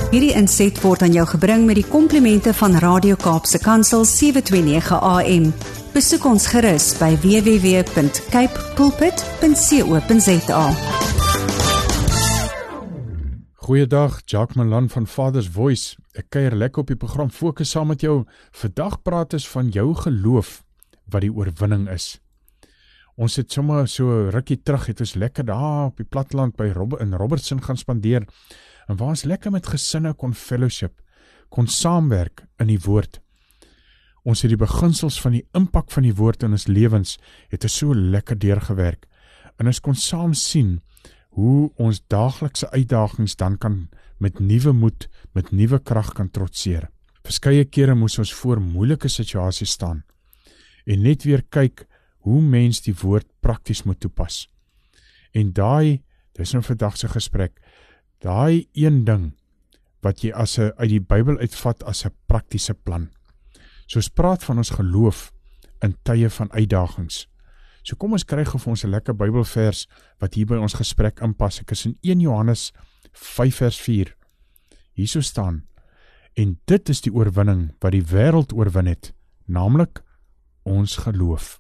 Hierdie inset word aan jou gebring met die komplimente van Radio Kaapse Kansel 729 AM. Besoek ons gerus by www.capepulpit.co.za. Goeiedag, Jacques Malan van Father's Voice. Ek kuier lekker op die program Fokus saam met jou. Vandag praat ons van jou geloof, wat die oorwinning is. Ons het sommer so rukkie terug, het ons lekker daar op die platteland in Robertson gaan spandeer, en waar ons lekker met gesinne kon fellowship, kon saamwerk in die woord. Ons het die beginsels van die impak van die woord in ons lewens, het ons so lekker deurgewerk, en ons kon saam sien, hoe ons daaglikse uitdagings dan kan met nuwe moed, met nuwe krag kan trotseer. Verskeie kere moes ons voor moeilike situasies staan, en net weer kyk, hoe mens die woord prakties moet toepas. En dit is nou vandagse gesprek, daai een ding, wat jy uit die Bybel uitvat as 'n praktiese plan. So ons praat van ons geloof in tye van uitdagings. So kom ons kry vir ons 'n lekker Bybelvers, wat hier by ons gesprek inpas. Ek is in 1 Johannes 5 vers 4. Hierso staan, en dit is die oorwinning, wat die wêreld oorwin het, naamlik ons geloof.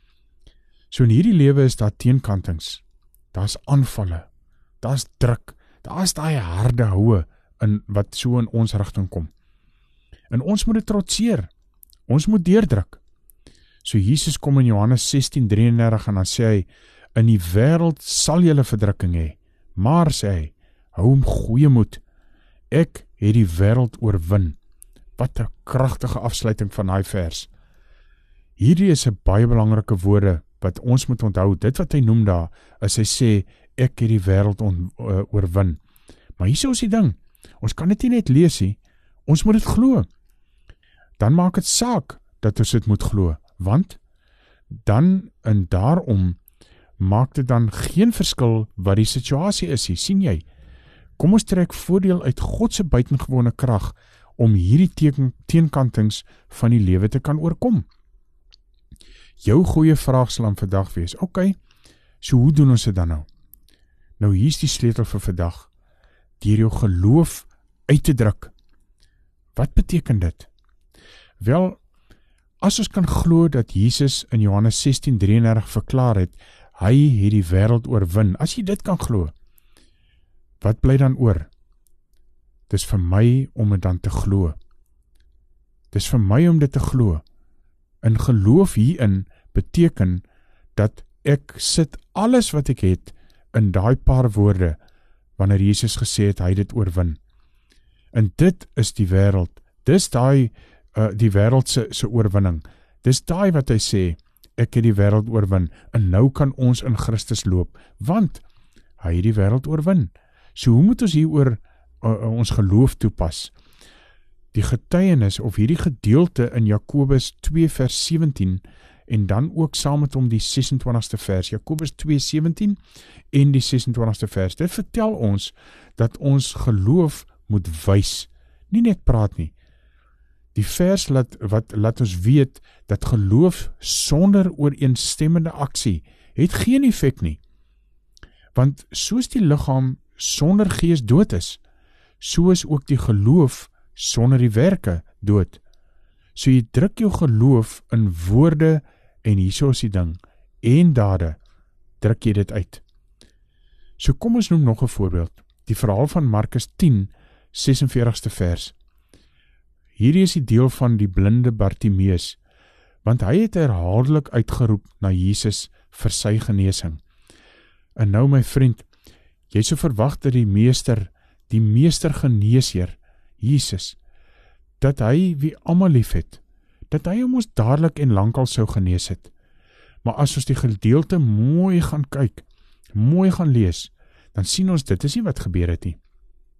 So in hierdie lewe is daar teenkantings, daar is aanvalle, daar is druk, daar is daai harde houe, wat so in ons rigting kom. En ons moet dit trotseer, ons moet deurdruk. So Jesus kom in Johannes 16:33 en dan sê hy, in die wêreld sal julle verdrukking hê, maar sê hy, hou hom goeie moed, ek het die wêreld oorwin. Wat 'n kragtige afsluiting van daai vers. Hierdie is 'n baie belangrike woorde, wat ons moet onthou, dit wat hy noem daar, as hy sê, ek het die wêreld oorwin. Maar hier is die ding, ons kan dit nie net lees nie, ons moet dit glo. Dan maak het saak, dat ons dit moet glo, want, dan en daarom, maak dit dan geen verskil, wat die situasie is, sien jy? Kom ons trek voordeel uit Godse buitengewone krag, om hierdie teenkantings van die lewe te kan oorkom. Jou goeie vraag sal aan vandag wees, okay, so hoe doen ons dit dan nou? Nou hier is die sleutel vir vandag, deur jou geloof uit te druk. Wat beteken dit? Wel, as ons kan glo dat Jesus in Johannes 16:33 verklaar het, hy het die wêreld oorwin, as jy dit kan glo, wat bly dan oor? Dis vir my om dit dan te glo. Dis vir my om dit te glo. En geloof hierin beteken dat ek sit alles wat ek het in daai paar woorde, wanneer Jesus gesê het, hy dit oorwin. En dit is die wêreld, dis die wêreld se oorwinning, dis daai wat hy sê, ek het die wêreld oorwin, en nou kan ons in Christus loop, want hy het die wêreld oorwin. So hoe moet ons hieroor ons geloof toepas? Die getuienis, of hierdie gedeelte in Jakobus 2 vers 17, en dan ook saam met hom die 26ste vers, Jakobus 2, 17 en die 26ste vers, dit vertel ons, dat ons geloof moet wys, nie net praat nie. Die vers laat ons weet, dat geloof sonder ooreenstemmende aksie, het geen effek nie. Want soos die liggaam sonder gees dood is, so is ook die geloof sonder die werke dood. So jy druk jou geloof in woorde, en hierso is die ding, en dade, druk jy dit uit. So kom ons noem nog 'n voorbeeld, die verhaal van Markus 10, 46ste vers. Hierdie is die deel van die blinde Bartimeus, want hy het herhaaldelik uitgeroep na Jesus vir sy genesing. En nou my vriend, jy sou verwag dat die meester geneesheer, Jesus, dat hy wie almal lief het, dat hy hom ons dadelik en lankal sou genees het. Maar as ons die gedeelte mooi gaan kyk, mooi gaan lees, dan sien ons dit is nie wat gebeur het nie.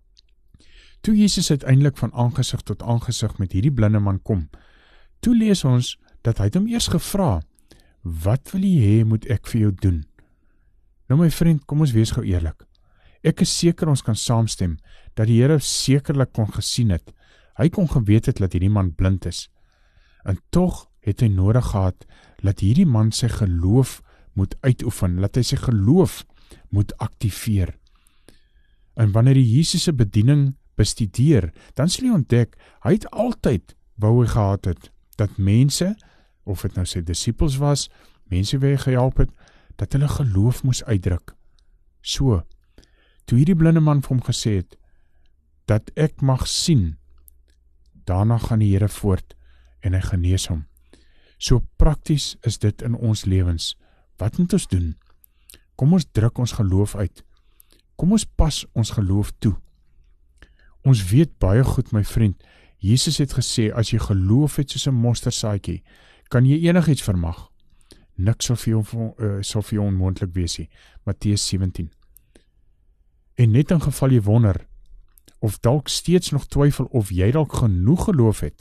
Toe Jesus uiteindelik van aangesig tot aangesig met hierdie blinde man kom, toe lees ons dat hy het hom eers gevra, wat wil jy hê moet ek vir jou doen? Nou my vriend, kom ons wees gou eerlik. Ek is seker ons kan saamstem, dat die Here sekerlik kon gesien het, hy kon geweet het dat hierdie man blind is, en tog het hy nodig gehad, dat hierdie man sy geloof moet uitoefen, dat hy sy geloof moet aktiveer. En wanneer die Jesus' bediening bestudeer, dan sal jy ontdek, hy het altyd wou hy gehad het, dat mense, of het nou sy disippels was, mense wie hy gehelp het, dat hulle geloof moes uitdruk. So, toe hierdie blinde man vir hom gesê het, dat ek mag sien, daarna gaan die Here voort, en hy genees hom. So prakties is dit in ons lewens. Wat moet ons doen? Kom ons druk ons geloof uit. Kom ons pas ons geloof toe. Ons weet baie goed, my vriend, Jesus het gesê, as jy geloof het soos 'n mosterdsaadjie, kan jy enigiets vermag. Niks sal vir jou onmoontlik wees nie. Matteus 17. En net in geval jy wonder, of dalk steeds nog twyfel of jy dalk genoeg geloof het,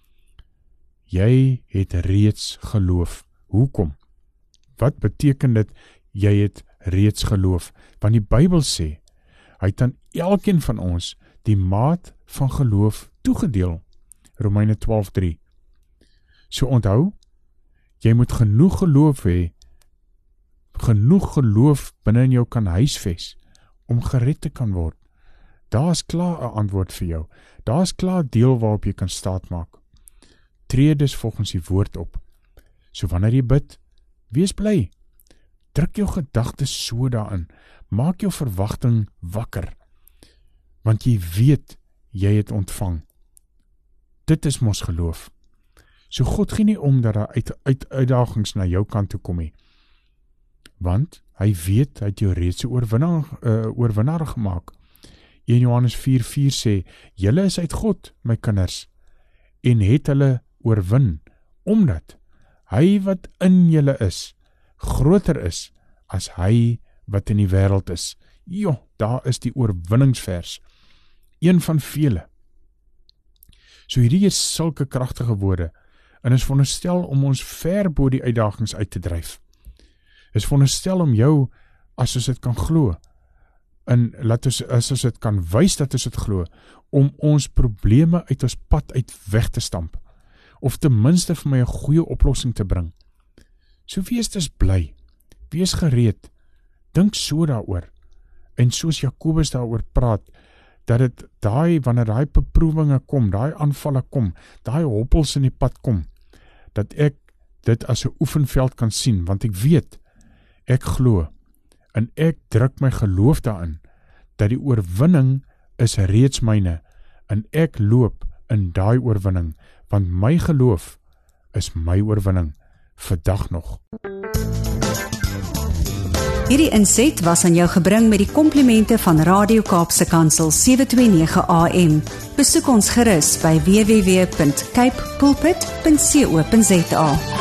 jy het reeds geloof. Hoekom? Wat beteken dit, jy het reeds geloof? Want die Bybel sê, hy het aan elkeen van ons die maat van geloof toegedeel. Romeine 12:3. So onthou, jy moet genoeg geloof hê, genoeg geloof binne in jou kan huisves, om gered te kan word. Daar is klaar 'n antwoord vir jou. Daar is klaar deel waarop jy kan staatmaak. Tree dus volgens die woord op. So wanneer jy bid, wees bly. Druk jou gedagtes so daarin. Maak jou verwagting wakker. Want jy weet, jy het ontvang. Dit is mos geloof. So God gee nie om dat daar uitdagings na jou kant toe kom nie. Want hy weet, hy het jou reeds 'n oorwinnaar gemaak. 1 Johannes 4:4 sê, julle is uit God, my kinders, en het hulle oorwin, omdat hy wat in julle is, groter is, as hy wat in die wêreld is. Daar is die oorwinningsvers, een van vele. So hierdie is sulke kragtige woorde, en is veronderstel om ons ver bo die uitdagings uit te dryf. Is veronderstel om jou, as ons dit kan glo, en as ons dit kan wys dat ons dit glo, om ons probleme uit ons pad uit weg te stamp, of ten minste vir my 'n goeie oplossing te bring. So wees dus bly, wees gereed, dink so daaroor, en soos Jakobus daaroor praat, dat dit wanneer daai beproewinge kom, daai aanvalle kom, daai hoppels in die pad kom, dat ek dit as 'n oefenveld kan sien, want ek weet, ek glo, en ek druk my geloof daarin, dat die oorwinning is reeds myne, en ek loop in daai oorwinning, want my geloof is my oorwinning, vandag nog. Hierdie inset was aan jou gebring met die komplimente van Radio Kaapse Kansel 729 AM. Besoek ons gerus by www.cape pulpit.co.za.